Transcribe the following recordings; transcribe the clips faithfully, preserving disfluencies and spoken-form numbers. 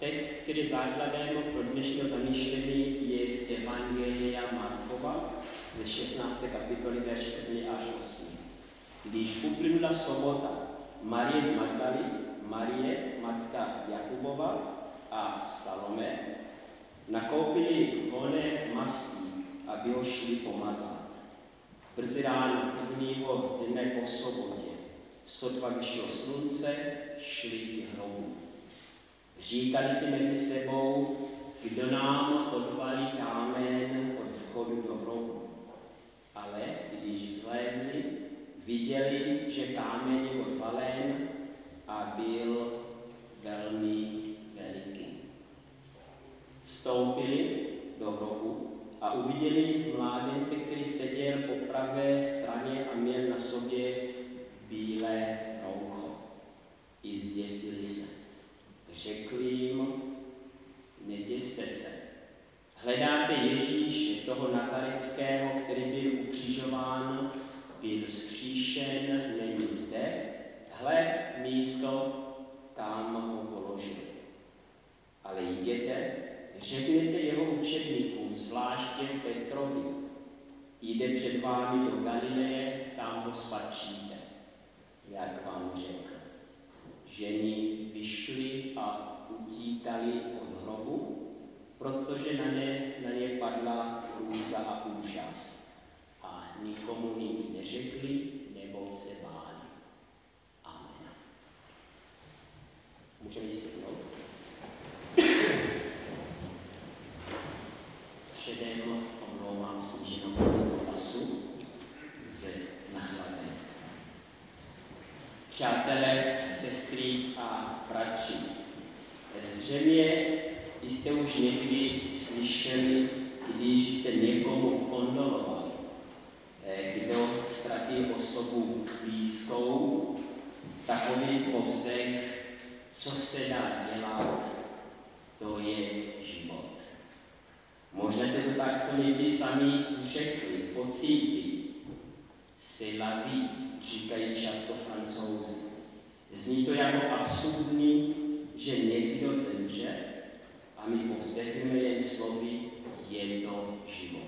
Text, který je základem pro dnešního zamýšlení, je z Evangelia Markova ze šestnácté kapitoly, verš první až osmý. Když uplynula sobota, Marie z Magdaly, Marie, matka Jakubova a Salome, nakoupili volné mastí, aby ho šli pomazat. Brzy ráno prvního dne po sobotě, sotva vyšlo slunce, šli k hrobu. Říkali si mezi sebou, kdo nám odvalí kámen od vchodu do hrobu. Ale když vzlézli, viděli, že kámen je odvalen a byl velmi veliký. Vstoupili do hrobu a uviděli mládence, který seděl po pravé straně a měl na sobě bílé roucho. I zděsili se. Řekl jim, neděste se. Hledáte Ježíše, toho Nazareckého, který byl ukřižován, byl vzkříšen, není zde. Hle místo, kam ho položil. Ale jděte, řekněte jeho učedníkům, zvláště Petrovi. Jde před vámi do Galileje, tam ho spatříte, jak vám řekl. Ženy vyšly a utíkali od hrobu, protože na ně, na ně padla hrůza a úžas. A nikomu nic neřekli, nebo se báli. Amen. Můžeme jít sednout? Předem omlouvám sníženou hlasu z nachlazení. Přátelé, sestry a bratři, zřejmě jste už někdy slyšeli, když se někomu kondolovali, kdo ztratil osobu blízkou, takový povzdech, co se dá dělat, to je život. Možná se to takto někdy sami řekli, pocítili. C'est la vie, říkají často Francouzi. Zní to jako absurdní, že někdo zemře a my povzdechneme jen slovy, je to život.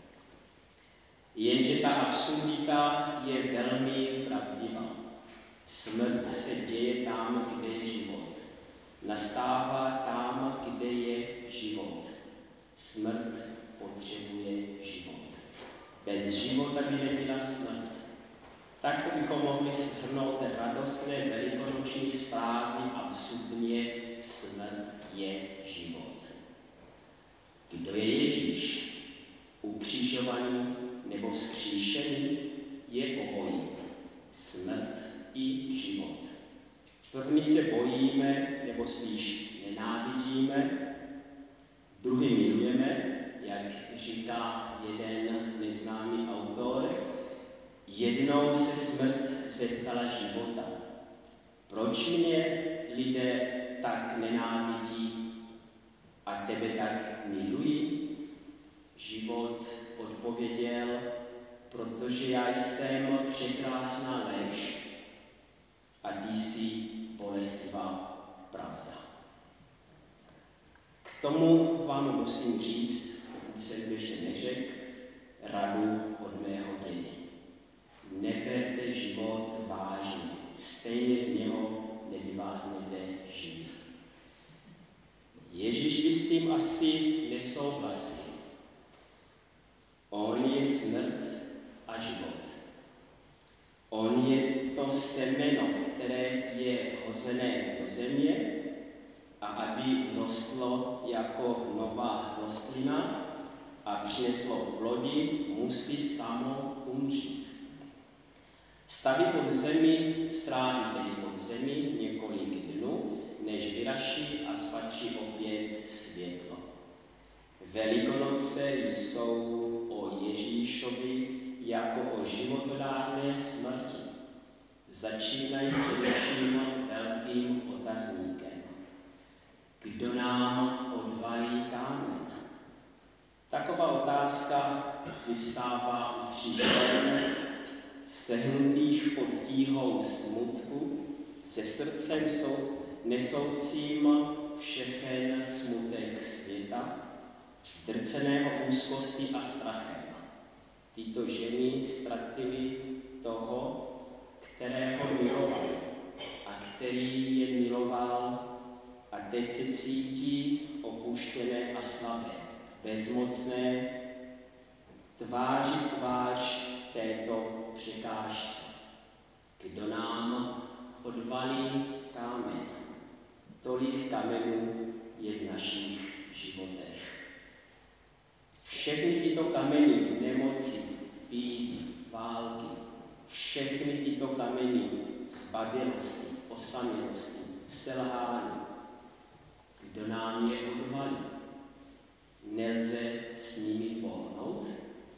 Jenže ta absurdita je velmi pravdivá. Smrt se děje tam, kde je život. Nastává tam, kde je život. Smrt potřebuje život. Bez života by nebyla smrt. Tak bychom mohli shrnout radostné velikonoční zprávy absurdně, smrt je život. Kdo je Ježíš? Ukřižovaný nebo vzkříšený je obojí. Smrt i život. První se bojíme, nebo spíš nenávidíme, druhý milujeme, jak říká jeden neznámý autor. Jednou se smrt zeptala života. Proč mě lidé tak nenávidí a tebe tak milují? Život odpověděl, protože já jsem překrásná lež a ty jsi bolestivá pravda. K tomu vám musím říct, pokud jsem to ještě neřekl, radu od mého dědy. Neberte život vážně, stejně z něho nevyváznete žít. Ježíš by s tím asi nesouhlasil. On je smrt a život. On je to semeno, které je hozené do země a aby rostlo jako nová rostlina a přineslo plody, musí samo umřít. Staví pod zemi, stráví tedy pod zemi několik dnů, než vyraší a spatří opět světlo. Velikonoce jsou o Ježíšovi jako o životodárné smrti. Začínají především velkým otazníkem. Kdo nám odvalí kámen? Taková otázka vyvstává u tří žen, stehnutých pod tíhou smutku, se srdcem jsou nesoucím všechen Tyto ženy ztratily toho, kterého milovali a který je miloval, a teď se cítí opuštěné a slabé, bezmocné, tváří v tvář této překážce. Kdo nám odvalí kámen? Tolik kamenů je v našich životech. Všechny tyto kameny nemoci, bídy, války, všechny tyto kameny zbabělosti, osamělosti, selhání, kdo nám je odvalí? Nelze s nimi pohnout?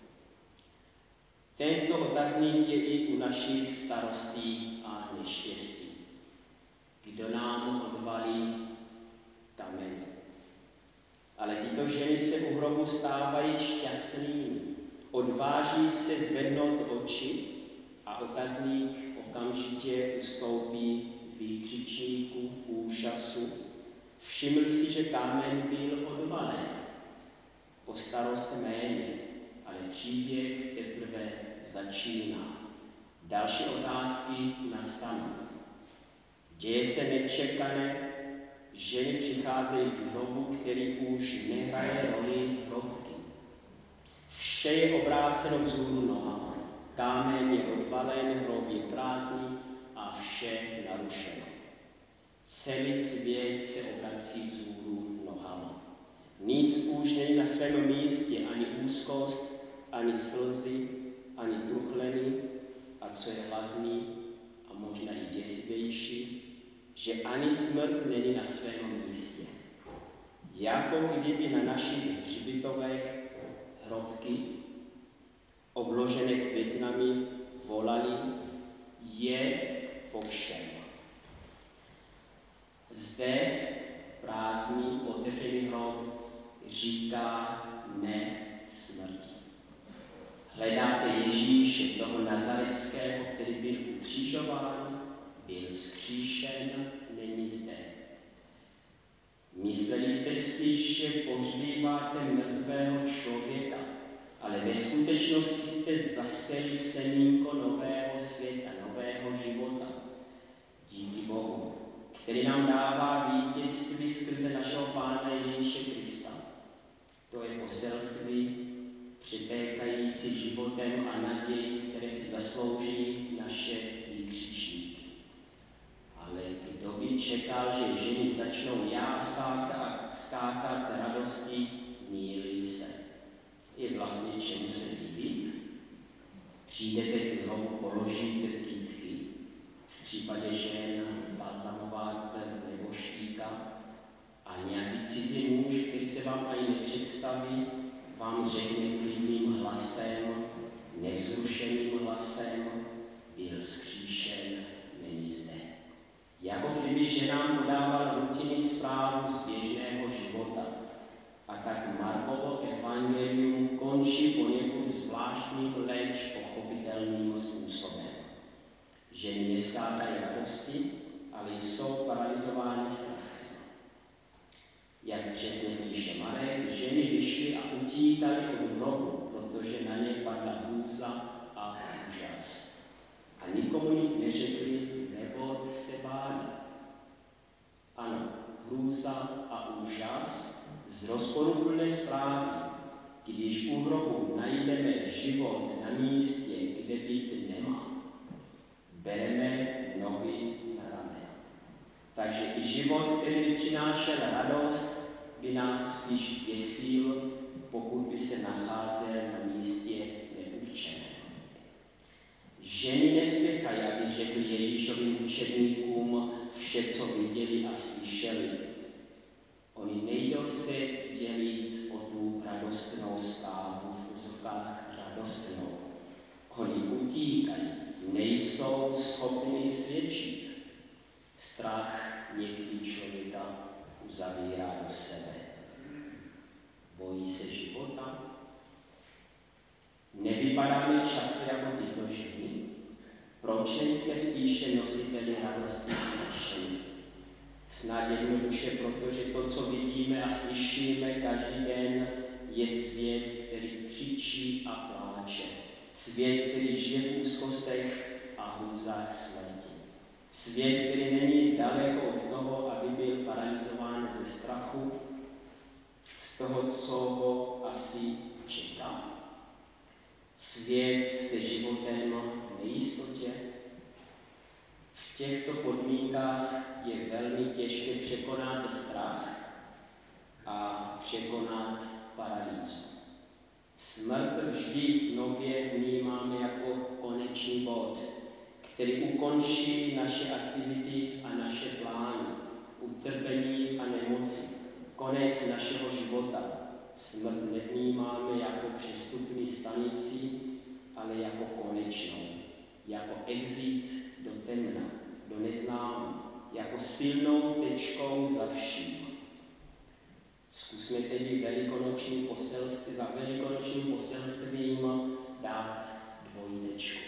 Tento otazník je i u našich starostí a neštěstí. Kdo nám odvalí kameny? Ale tyto ženy se u hrobu stávají šťastnými. Odváží se zvednout oči a otazník okamžitě ustoupí výkřičníku úžasu. Všiml si, že kámen byl odvalen. O starost méně, ale příběh teprve začíná. Další otázky nastanou. Děje se nečekané, ženy přicházejí k hrobu, který už nehraje roli hrobky. Vše je obráceno vzhůru nohama. Kámen je odvalen, hrob je prázdný a vše narušeno. Celý svět se obrací vzhůru nohama. Nic už není na svém místě, ani úzkost, ani slzy, ani truchleny, a co je hlavní a možná i děsivější, že ani smrt není na svém místě. Jako kdyby na našich hřbitovech hrobky, obložené květinami, volali, je po všem. Zde prázdný otevřený hrob říká ne smrti. Hledáte Ježíše, toho nazareckého, který byl ukřižován, byl vzkříšen, není zde. Mysleli jste si, že pohřbíváte mrtvého člověka, ale ve skutečnosti jste zaseli semínko nového světa, nového života. Díky Bohu, který nám dává vítězství skrze našeho Pána Ježíše Krista. To je poselství přitékající životem a naději, které si zaslouží naše výkřičníky. Ale kdo by čekal, že ženy začnou jásat a skákat radostí, mýlí se. Je vlastně čemu se divit? Přijdete k hrobu, položíte kytky. V případě žen balzamovat nebo štíka a nějaký cizí muž, který se vám ani nepředstaví, vám řekne klidným hlasem, nevzrušeným hlasem, byl vzkříšen, není zde. Jako kdyby ženám podával rutinní zprávu z běžného života. A tak Markovo evangelium končí poněkud zvláštním, leč pochopitelným způsobem. Ženy neskákají radosti, ale jsou paralyzovány strachem. Jak přesně píše Marek, ženy vyšly a utíkaly od hrobu, protože na ně padla hrůza a úžas. A nikomu nic neřekli, nebo se báli. Ano, hrůza a úžas z rozporuplné zprávy, když u hrobu najdeme život na místě, kde být nemá. Bereme nohy na ramena. Takže i život, který by přinášel radost, by nás spíš děsil, pokud by se nacházel na místě neurčeném. Ženy nespěchají, aby řekli Ježíšovým učedníkům vše, co viděli a slyšeli. Oni nejdou se dělit o tu radostnou zprávu, v úzovkách radostnou. Oni utíkají, nejsou schopni svědčit. Strach někdy člověka uzavírá do sebe. Bojí se života. Nevypadáme často jako tyto ženy. Proč jsme spíše nositeli radosti a nadšení? Snad jednoduše, protože to, co vidíme a slyšíme každý den, je svět, který křičí a pláče. Svět, který žije v úzkostech a hrůzách smrti. Svět, který není daleko od toho, aby byl paralyzován ze strachu, z toho, co ho asi čeká. Svět se životem v nejistotě. V těchto podmínkách je velmi těžké překonat strach a překonat paralýzu. Smrt vždy nově vnímáme jako konečný bod, který ukončí naše aktivity a naše plány, utrpení a nemoci, konec našeho života. Smrt nevnímáme jako přestupní stanici, ale jako konečnou, jako exit do temna, do neznámí, jako silnou tečkou za vším. Zkusme tedy velikonoční poselství, za velikonočním poselstvím dát dvojtečku.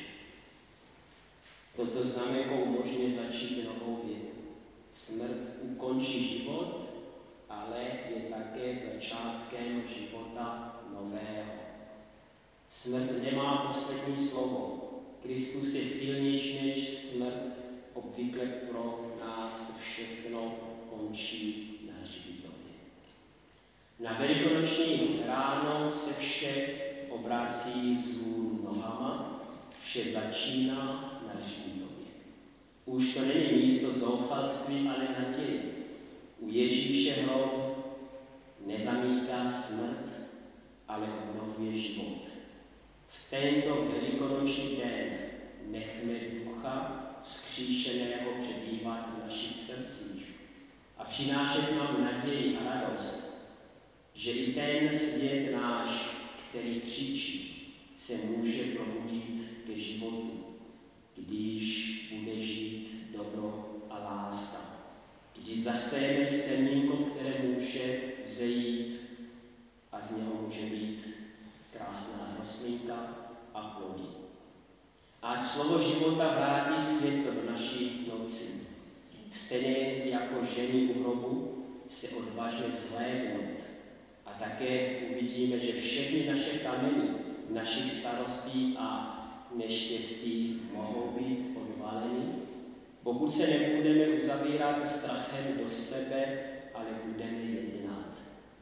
Toto znamenko umožňuje začít novou větu. Smrt ukončí život, ale je také začátkem života nového. Smrt nemá poslední slovo. Kristus je silnější než smrt. Obvykle pro nás všechno končí na hřbitově. Na velikonoční ráno se vše obrací vzhůru nohama, vše začíná na hřbitově. Už to není místo zoufalství, ale naděje. U Ježíše hrob nezamítá smrt, ale obnovuje život. V tento velikonoční den nechme ducha vzkříšeného přebývat v našich srdcích a přinášet nám naději a radost, že i ten svět náš, který křičí, se může probudit ke životu, když bude žít dobro a láska. Když zasejeme semínko, které může vzejít a z něho může být krásná rostlinka a plody. Ať slovo života vrátí světlo do naší noci. Stejně jako ženy u hrobu se odvážně vzhlédnout. A také uvidíme, že všechny naše kameny, našich starostí a neštěstí mohou být odvaleny, pokud se nebudeme uzavírat strachem do sebe, ale budeme jednat.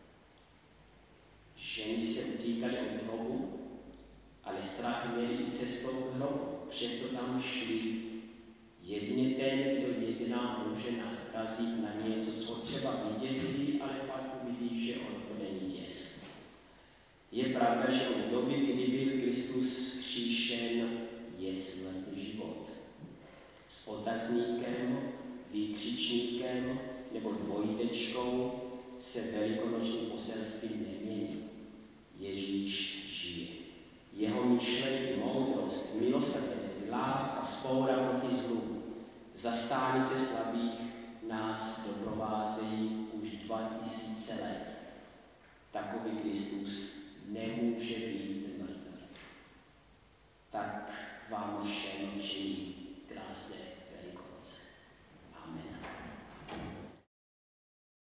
Ženy se utíkaly od hrobu, ale strach měli i cestou k hrobu, přesto tam šli. Jedině ten, kdo jedná, může narazit na něco, co třeba vyděsí, ale pak uvidí, že on to není děs. Je pravda, že od doby, kdy byl Kristus vzkříšen, je smrt život. S otazníkem, výkřičníkem nebo dvojtečkou se velikonoční poselství nemění. Ježíš žije. Jeho myšlenky, moudrost, milosrdenství, láska, vzpoura proti zlu, zastání se slabých nás doprovázejí už dva tisíce let. Takový Kristus